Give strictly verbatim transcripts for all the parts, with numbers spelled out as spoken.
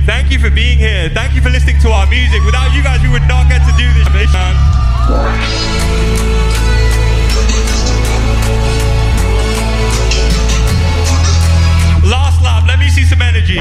Thank you for being here. Thank you for listening to our music. Without you guys, we would not get to do this, man. Last lap, let me see some energy.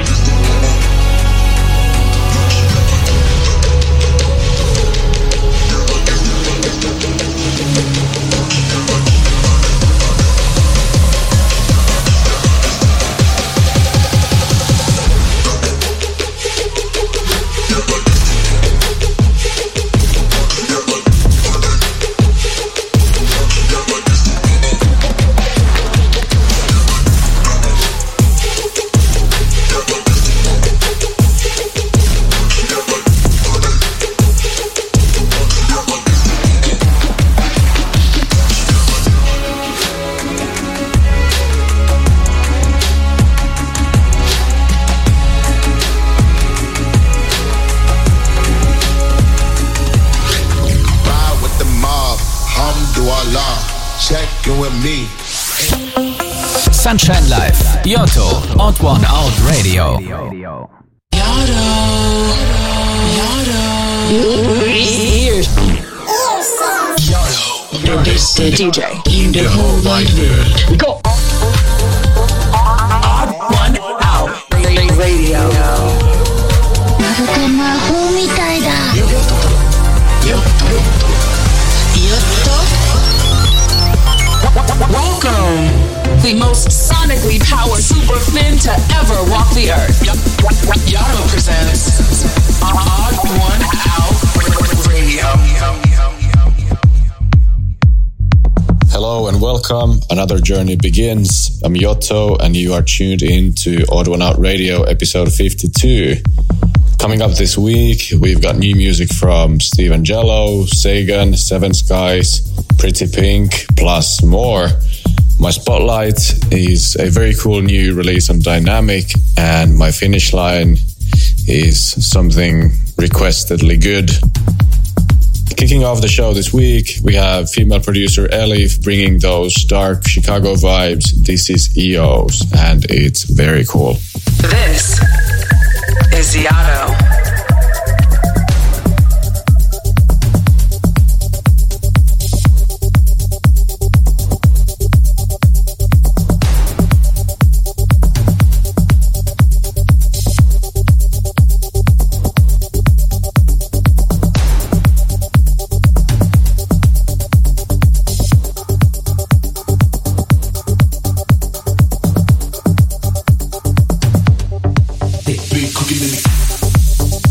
Sunshine Live, Yotto und One Out Radio. Yotto, Yotto, here's Yotto, the best D J in the whole wide world. Go! Odd One Out Radio. まるで魔法みたいだ。 Welcome, the most sonically powered super fin to ever walk the earth. Yotto presents Odd One Out Radio. Hello and welcome. Another journey begins. I'm Yotto and you are tuned in to Odd One Out Radio episode fifty-two. Coming up this week, we've got new music from Steve Angello, Sagan, Seven Skies, Pretty Pink, plus more. My spotlight is a very cool new release on Dynamic, and my finish line is something requestedly good. Kicking off the show this week, we have female producer Elif bringing those dark Chicago vibes. This is E Os, and it's very cool. This is Yotto. Big cookie,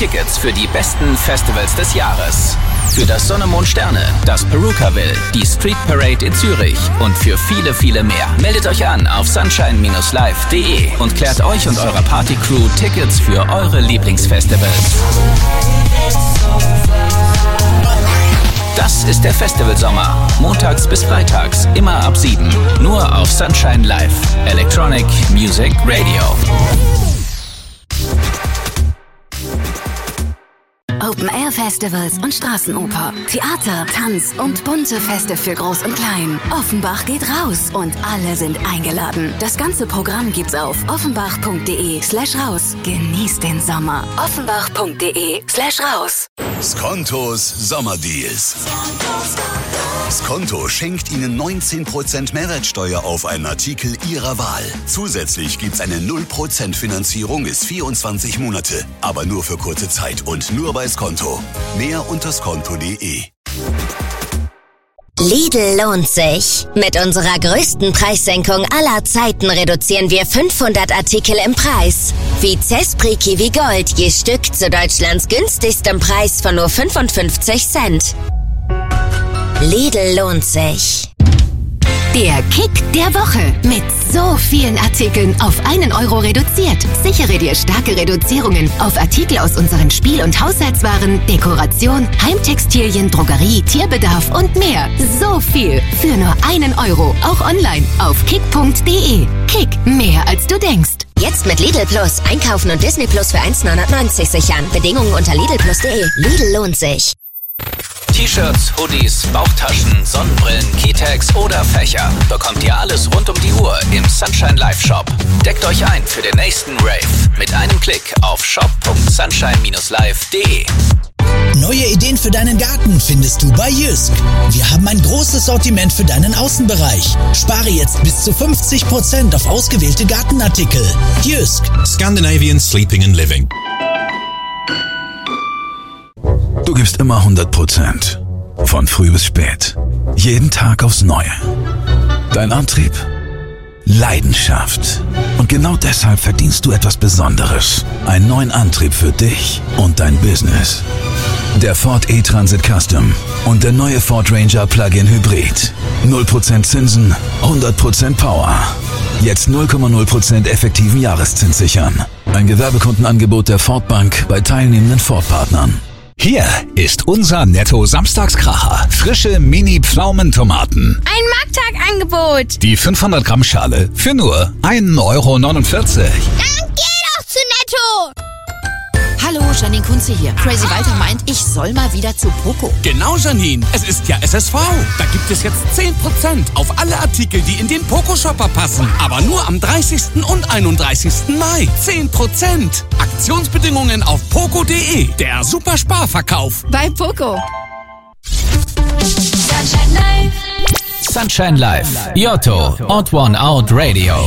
Tickets für die besten Festivals des Jahres. Für das Sonne, Mond, Sterne, das Perukaville, die Street Parade in Zürich und für viele, viele mehr. Meldet euch an auf sunshine Bindestrich live Punkt de und klärt euch und eurer Partycrew Tickets für eure Lieblingsfestivals. Das ist der Festivalsommer. Montags bis freitags, immer ab sieben. Nur auf Sunshine Live. Electronic Music Radio. Open-Air-Festivals und Straßenoper, Theater, Tanz und bunte Feste für Groß und Klein. Offenbach geht raus und alle sind eingeladen. Das ganze Programm gibt's auf offenbach.de slash raus. Genießt den Sommer. offenbach.de slash raus. Skontos Sommerdeals. Skonto schenkt Ihnen neunzehn Prozent Mehrwertsteuer auf einen Artikel Ihrer Wahl. Zusätzlich gibt's eine null Prozent Finanzierung bis vierundzwanzig Monate. Aber nur für kurze Zeit und nur bei Skonto. Mehr unter skonto punkt de. Lidl lohnt sich. Mit unserer größten Preissenkung aller Zeiten reduzieren wir fünfhundert Artikel im Preis. Wie Zespri Kiwi Gold, je Stück zu Deutschlands günstigstem Preis von nur fünfundfünfzig Cent. Lidl lohnt sich. Der Kick der Woche. Mit so vielen Artikeln auf einen Euro reduziert. Sichere dir starke Reduzierungen auf Artikel aus unseren Spiel- und Haushaltswaren, Dekoration, Heimtextilien, Drogerie, Tierbedarf und mehr. So viel für nur einen Euro. Auch online auf kick punkt de. Kick, mehr als du denkst. Jetzt mit Lidl Plus. Einkaufen und Disney Plus für eins neunundneunzig sichern. Bedingungen unter lidl plus punkt de. Lidl lohnt sich. T-Shirts, Hoodies, Bauchtaschen, Sonnenbrillen, Keytags oder Fächer. Bekommt ihr alles rund um die Uhr im Sunshine Live Shop. Deckt euch ein für den nächsten Rave mit einem Klick auf shop punkt sunshine Bindestrich live Punkt de. Neue Ideen für deinen Garten findest du bei Jysk. Wir haben ein großes Sortiment für deinen Außenbereich. Spare jetzt bis zu fünfzig Prozent auf ausgewählte Gartenartikel. Jysk. Scandinavian Sleeping and Living. Du gibst immer hundert Prozent. Von früh bis spät. Jeden Tag aufs Neue. Dein Antrieb? Leidenschaft. Und genau deshalb verdienst du etwas Besonderes. Einen neuen Antrieb für dich und dein Business. Der Ford E-Transit Custom und der neue Ford Ranger Plug-in Hybrid. null Prozent Zinsen, hundert Prozent Power. Jetzt null Komma null Prozent effektiven Jahreszins sichern. Ein Gewerbekundenangebot der Ford Bank bei teilnehmenden Ford-Partnern. Hier ist unser Netto-Samstagskracher. Frische Mini-Pflaumentomaten. Ein Markttagangebot. Die fünfhundert Gramm Schale für nur ein Euro neunundvierzig. Dann geh doch zu Netto. Hallo, Janine Kunze hier. Crazy Walter meint, ich soll mal wieder zu Poco. Genau, Janine. Es ist ja S S V. Da gibt es jetzt zehn Prozent auf alle Artikel, die in den Poco-Shopper passen. Aber nur am dreißigsten und einunddreißigsten Mai. zehn Prozent. Aktionsbedingungen auf poco punkt de. Der super Sparverkauf. Bei Poco. Sunshine Live. Sunshine Live. Yotto. Odd One Out Radio.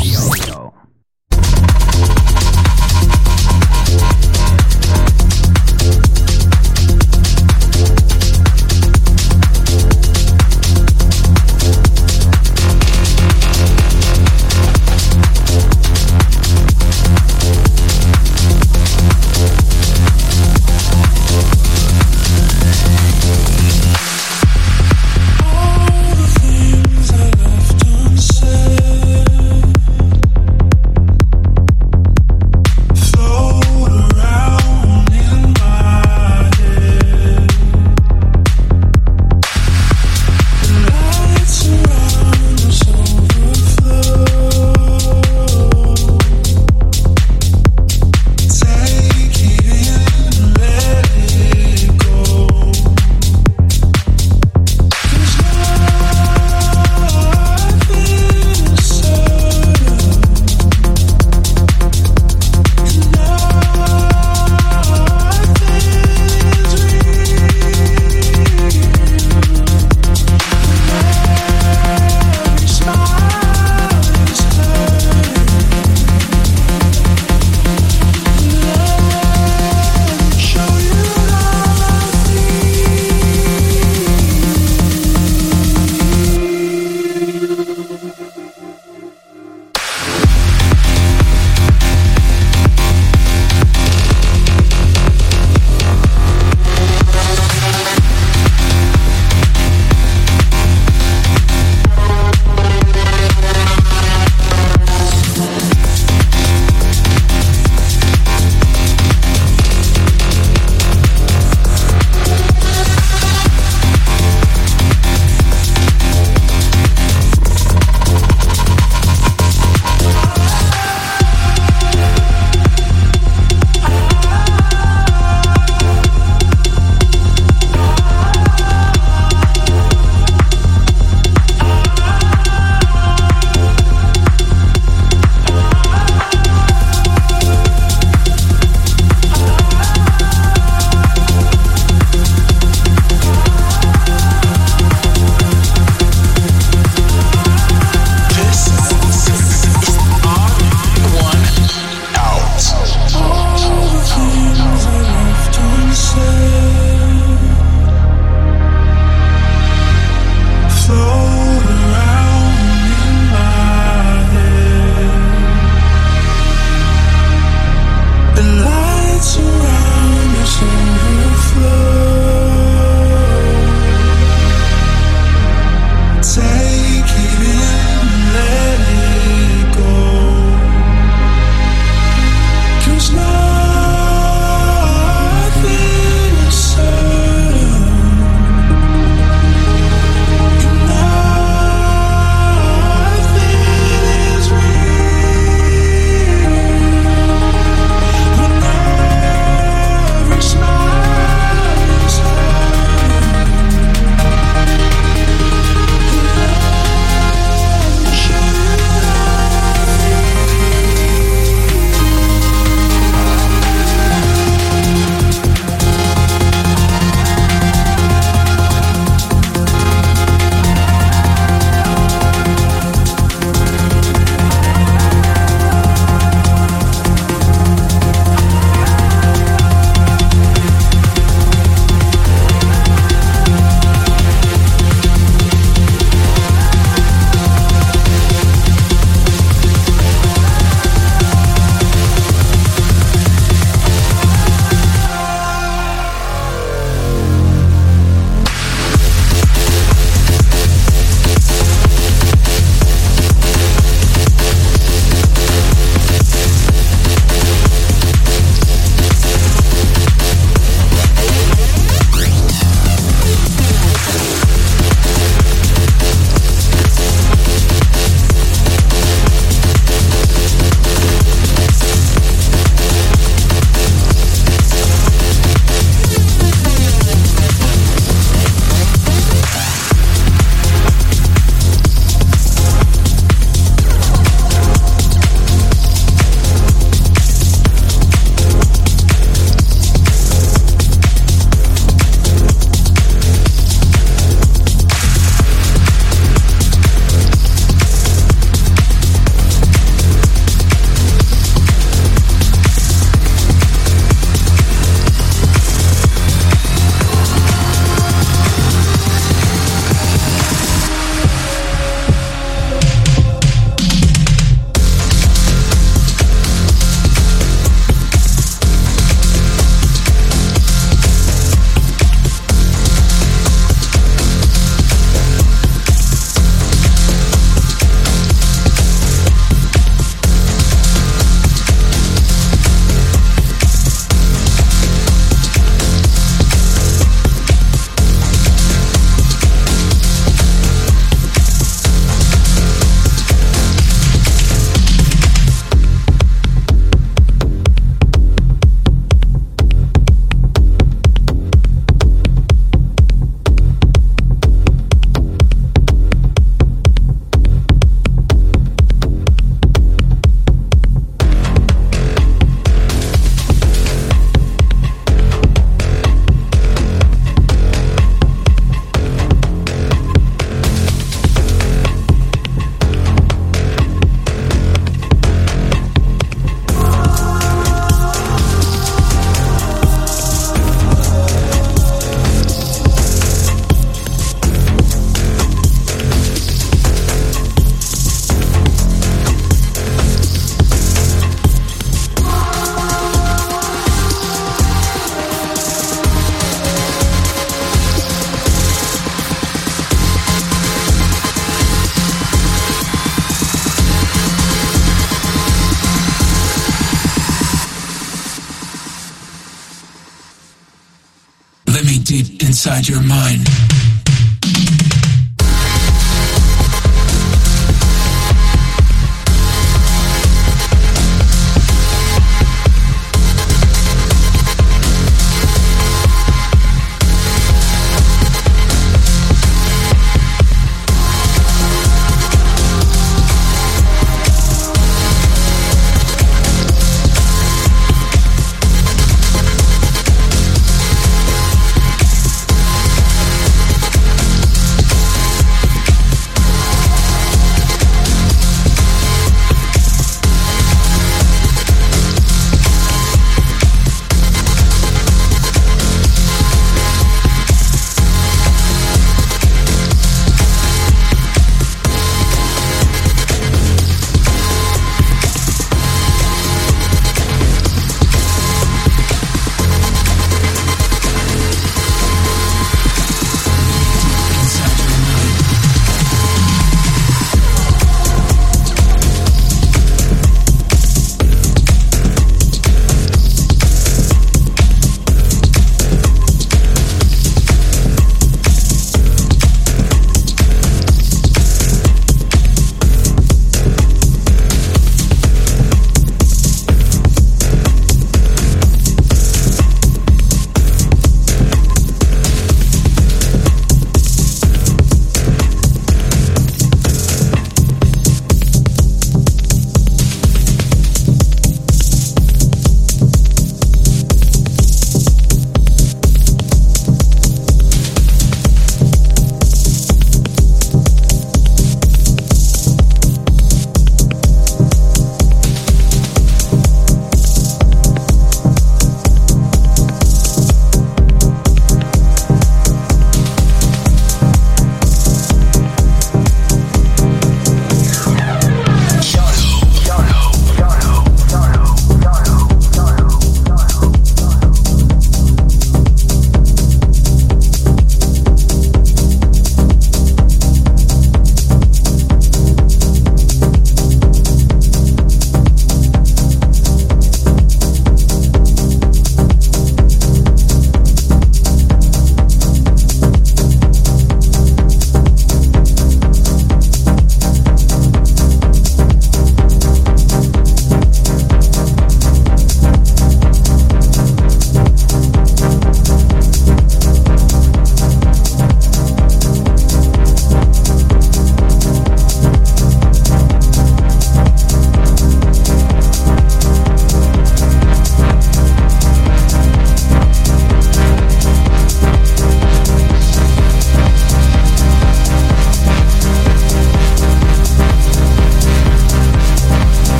inside your mind.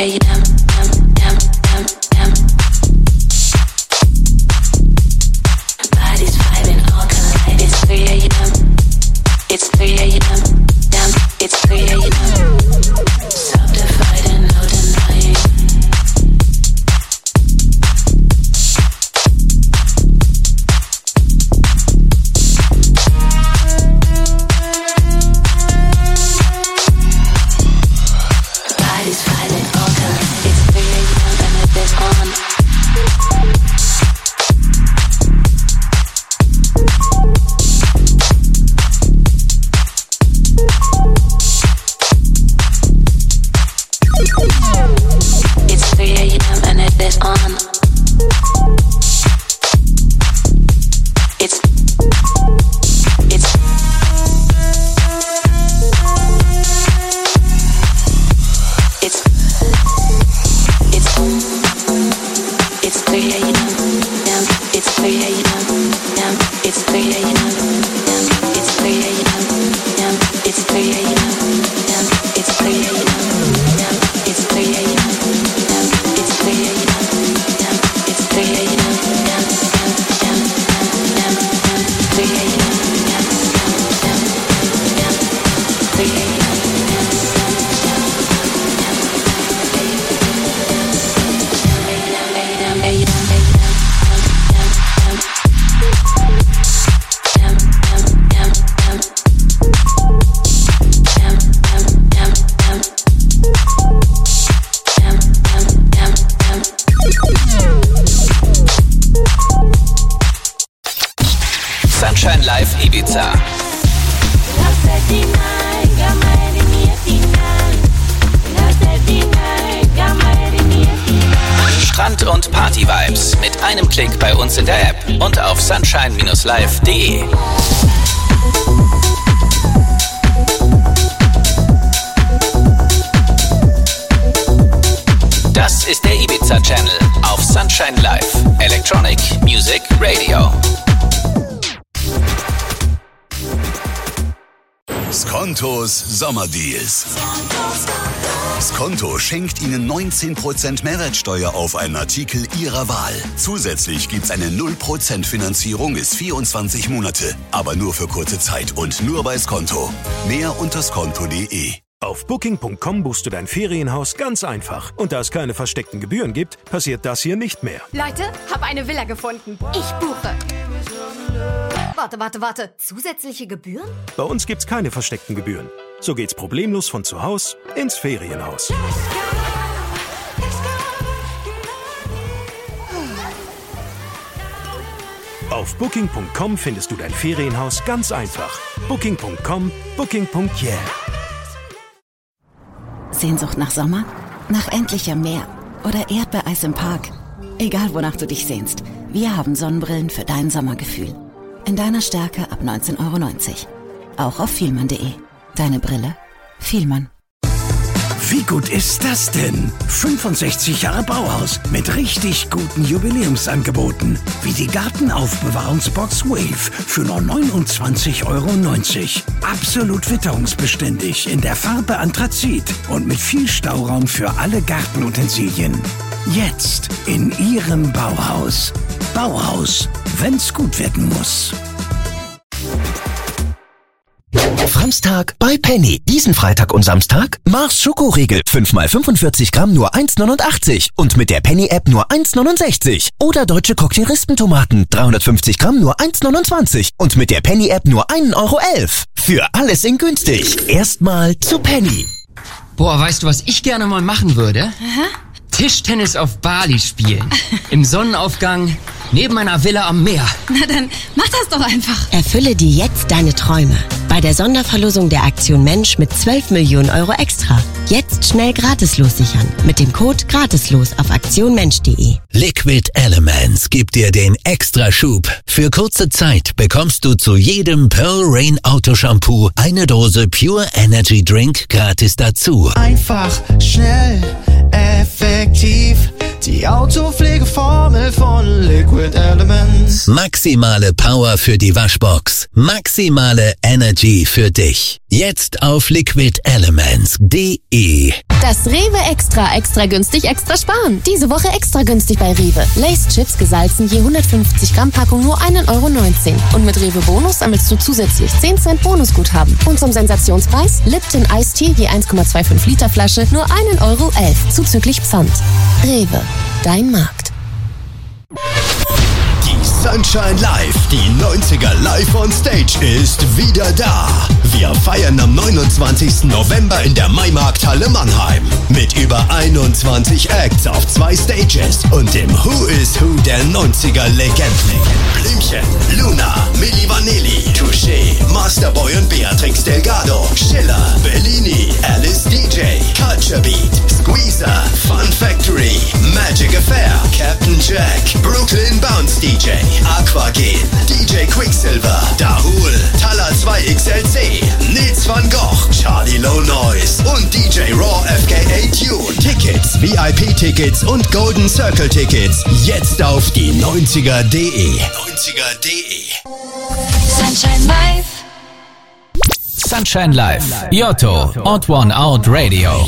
Sunshine Live Ibiza. Strand- und Party-Vibes mit einem Klick bei uns in der App und auf sunshine Bindestrich live Punkt de. Das ist der Ibiza Channel auf Sunshine Live, Electronic Music Radio. Skontos Sommerdeals. Skonto schenkt Ihnen neunzehn Prozent Mehrwertsteuer auf einen Artikel Ihrer Wahl. Zusätzlich gibt's eine null Prozent Finanzierung bis vierundzwanzig Monate. Aber nur für kurze Zeit und nur bei Skonto. Mehr unter skonto punkt de. Auf Booking Punkt com buchst du dein Ferienhaus ganz einfach. Und da es keine versteckten Gebühren gibt, passiert das hier nicht mehr. Leute, hab eine Villa gefunden. Ich buche. Warte, warte, warte. Zusätzliche Gebühren? Bei uns gibt's keine versteckten Gebühren. So geht's problemlos von zu Hause ins Ferienhaus. Auf Booking Punkt com findest du dein Ferienhaus ganz einfach. Booking Punkt com, Booking Punkt yeah. Sehnsucht nach Sommer? Nach endlichem Meer? Oder Erdbeereis im Park? Egal, wonach du dich sehnst, wir haben Sonnenbrillen für dein Sommergefühl. In deiner Stärke ab neunzehn Euro neunzig. Auch auf vielmann punkt de. Deine Brille? Vielmann. Wie gut ist das denn? fünfundsechzig Jahre Bauhaus mit richtig guten Jubiläumsangeboten. Wie die Gartenaufbewahrungsbox Wave für nur neunundzwanzig Euro neunzig. Absolut witterungsbeständig in der Farbe Anthrazit und mit viel Stauraum für alle Gartenutensilien. Jetzt in Ihrem Bauhaus. Bauhaus, wenn's gut werden muss. Samstag bei Penny. Diesen Freitag und Samstag Mars Schokoriegel. fünf mal fünfundvierzig Gramm nur eins neunundachtzig und mit der Penny-App nur eins neunundsechzig. Oder deutsche Cocktail-Rispentomaten. dreihundertfünfzig Gramm nur eins neunundzwanzig und mit der Penny-App nur ein Euro elf. Für alles in günstig. Erstmal zu Penny. Boah, weißt du, was ich gerne mal machen würde? Aha. Tischtennis auf Bali spielen. Im Sonnenaufgang, neben einer Villa am Meer. Na dann, mach das doch einfach. Erfülle dir jetzt deine Träume. Bei der Sonderverlosung der Aktion Mensch mit zwölf Millionen Euro extra. Jetzt schnell gratislos sichern. Mit dem Code gratislos auf aktionmensch punkt de. Liquid Elements gibt dir den Extraschub. Für kurze Zeit bekommst du zu jedem Pearl Rain Autoshampoo eine Dose Pure Energy Drink gratis dazu. Einfach, schnell, effektiv. Die Autopflegeformel von Liquid Elements. Maximale Power für die Waschbox. Maximale Energy für dich. Jetzt auf liquid elements punkt de. Das Rewe Extra, extra günstig, extra sparen. Diese Woche extra günstig bei Rewe. Lay's Chips gesalzen, je hundertfünfzig Gramm Packung nur ein Euro neunzehn. Und mit Rewe Bonus sammelst du zusätzlich zehn Cent Bonusguthaben. Und zum Sensationspreis Lipton Iced Tea, je eins Komma fünfundzwanzig Liter Flasche, nur ein Euro elf, zuzüglich Pfand. Rewe, dein Markt. Sunshine Live, die neunziger Live on Stage ist wieder da. Wir feiern am neunundzwanzigsten November in der Maimarkthalle Mannheim mit über einundzwanzig Acts auf zwei Stages und dem Who is Who der neunziger Legenden. Blümchen, Luna, Milli Vanilli, Touché, Masterboy und Beatrix Delgado, Schiller, Bellini, Alice D J, Culture Beat, Squeezer, Fun Factory, Magic Affair, Captain Jack, Brooklyn Bounce D J, Aquagen, D J Quicksilver, Dahul, Talla zwei X L C, Nils van Gogh, Charlie Low Noise und D J Raw F K A Tune. Tickets, V I P-Tickets und Golden Circle Tickets jetzt auf die neunziger punkt de. neunziger punkt de. Sunshine Live. Sunshine Live. Yotto. Odd One Out Radio.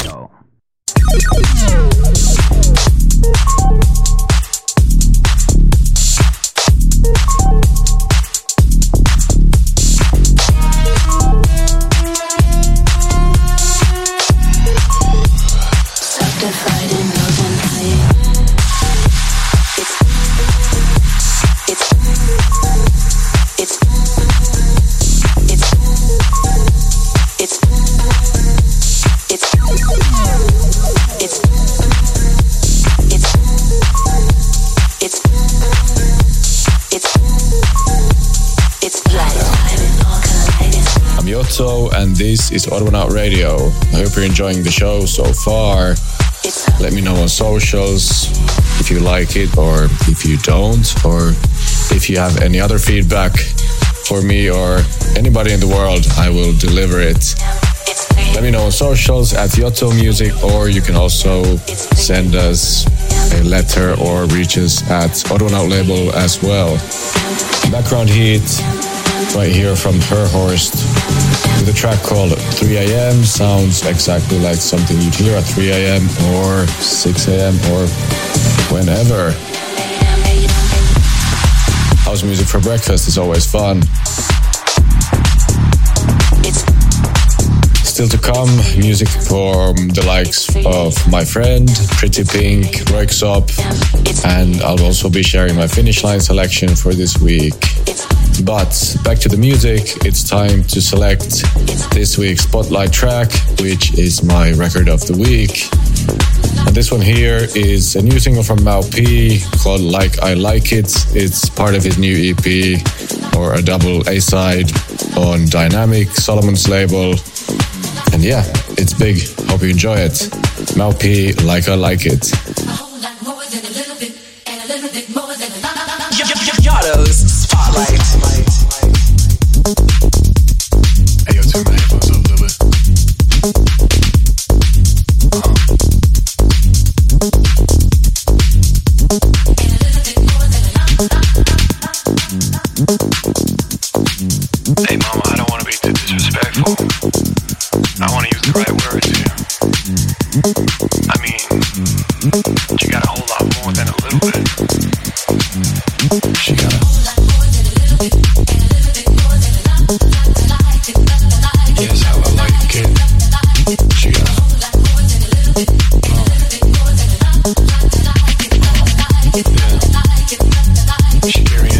And this is Odd One Out Radio. I hope you're enjoying the show so far. Let me know on socials if you like it or if you don't, or if you have any other feedback for me or anybody in the world, I will deliver it. Let me know on socials at Yotto Music, or you can also send us a letter or reach us at Odd One Out Label as well. Background heat right here from Herhorst with a track called three a.m. Sounds exactly like something you'd hear at three a.m. or six a.m. or whenever. House music for breakfast is always fun. Still to come, music from the likes of my friend, Pretty Pink, Roixop, and I'll also be sharing my Finish Line selection for this week. But back to the music, it's time to select this week's Spotlight track, which is my record of the week. And this one here is a new single from Mau P called Like I Like It. It's part of his new E P, or a double A-side on Dynamic, Solomon's label. And yeah, it's big. Hope you enjoy it. Mau P, Like I Like It. Yotto's Spotlight. Hey, yo, turn my headphones up a little bit. Hey, mama, I don't want to be too disrespectful. I want to use the right words here. I mean, you got a whole lot more than a little bit. She got a yes, how I like it. She got a yeah. She carrying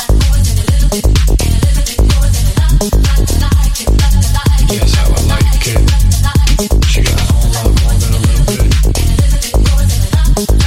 yes, how I like it. She got a whole lot more than a little bit.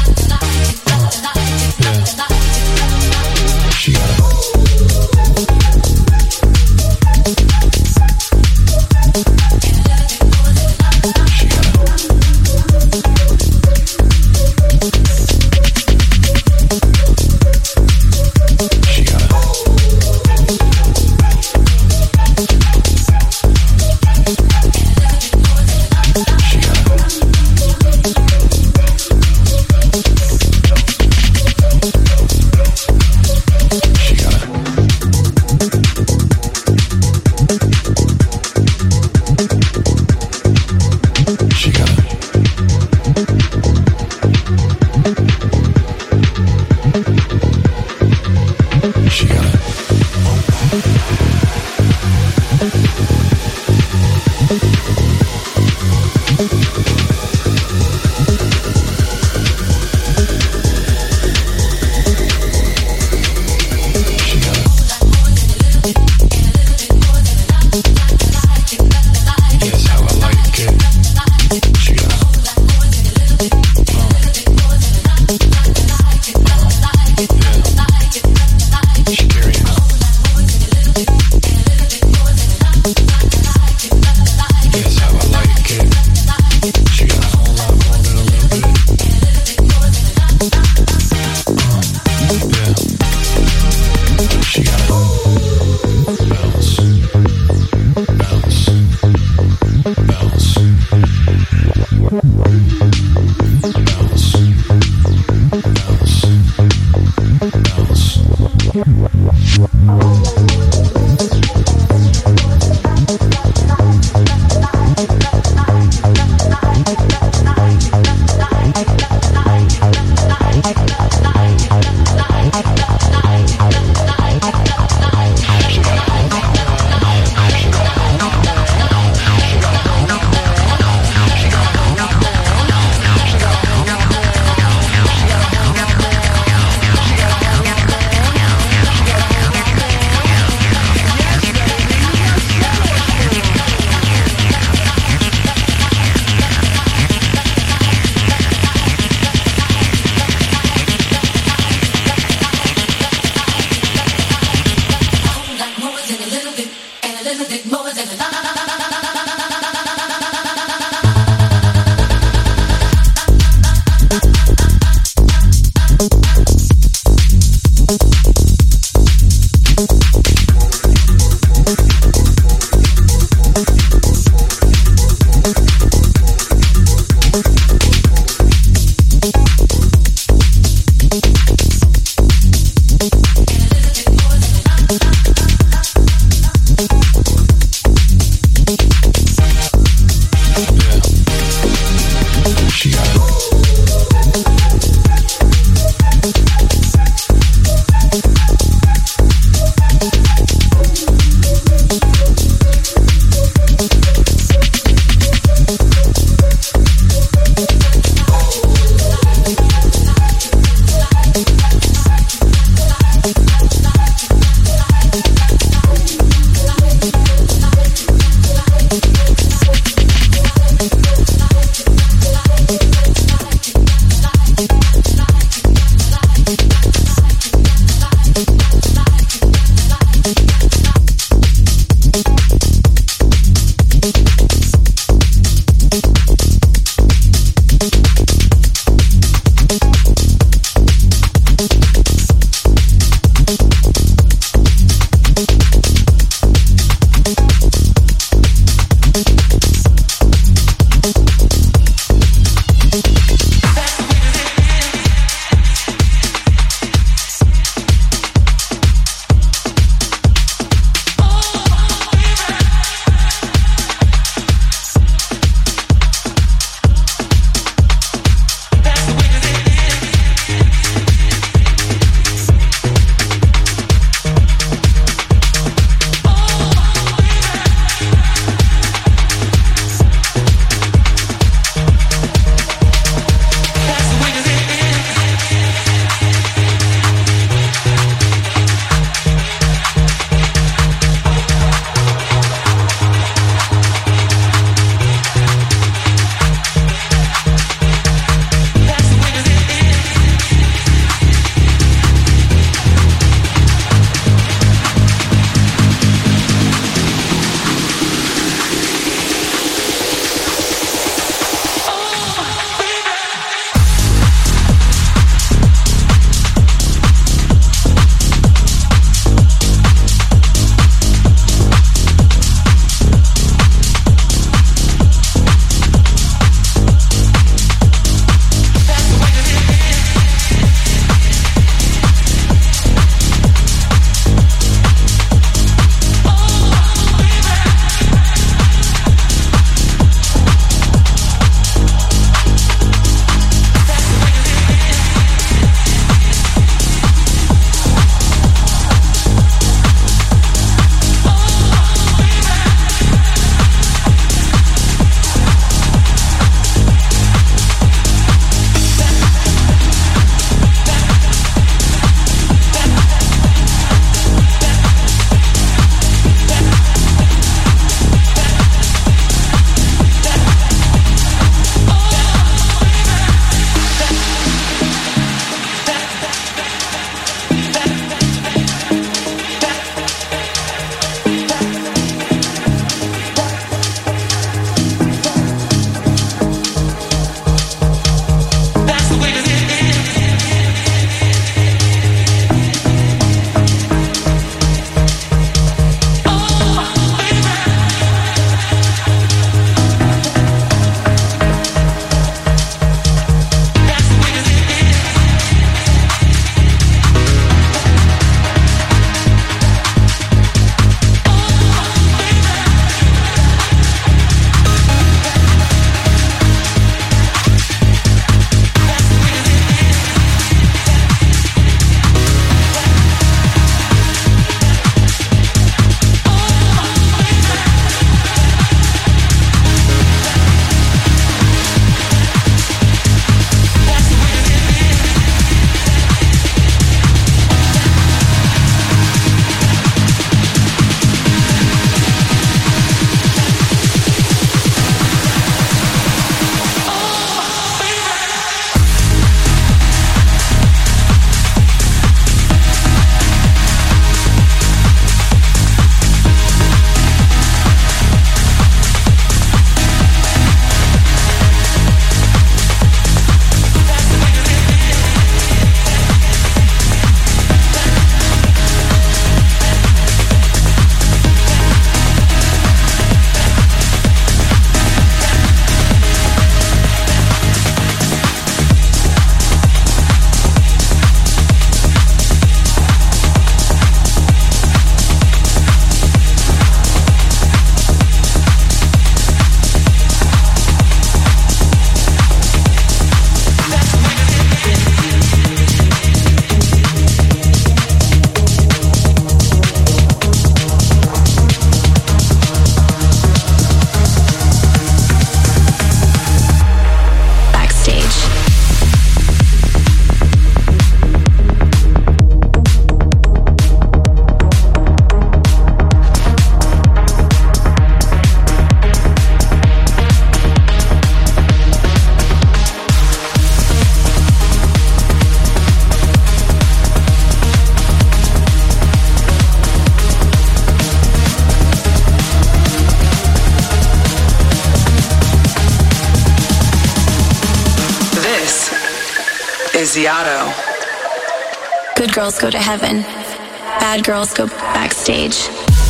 is Yotto. Good girls go to heaven. Bad girls go backstage.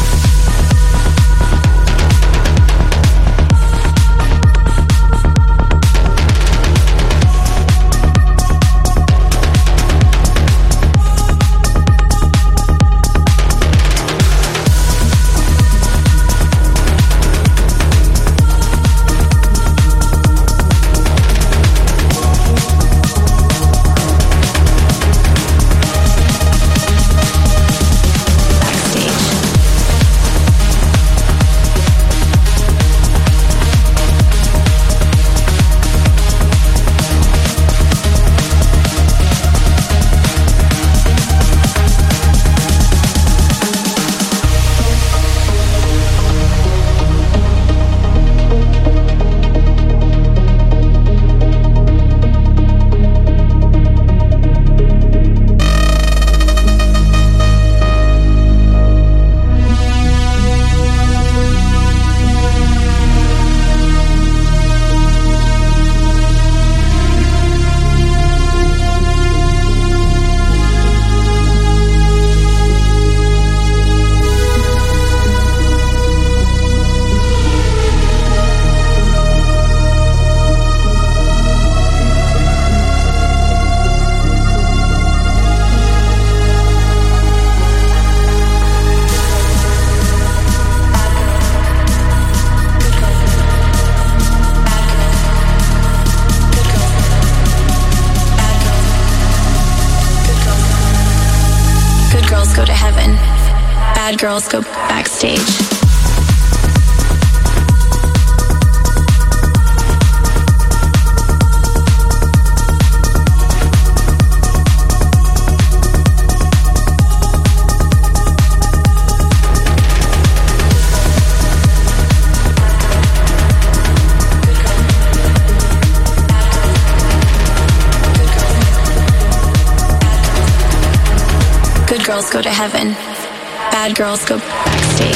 Bad girls go backstage. Good girls go to heaven. Bad girls go backstage.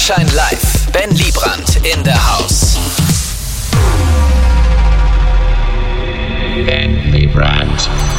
Sunshine Live. Ben Liebrand in the house. Ben Liebrand.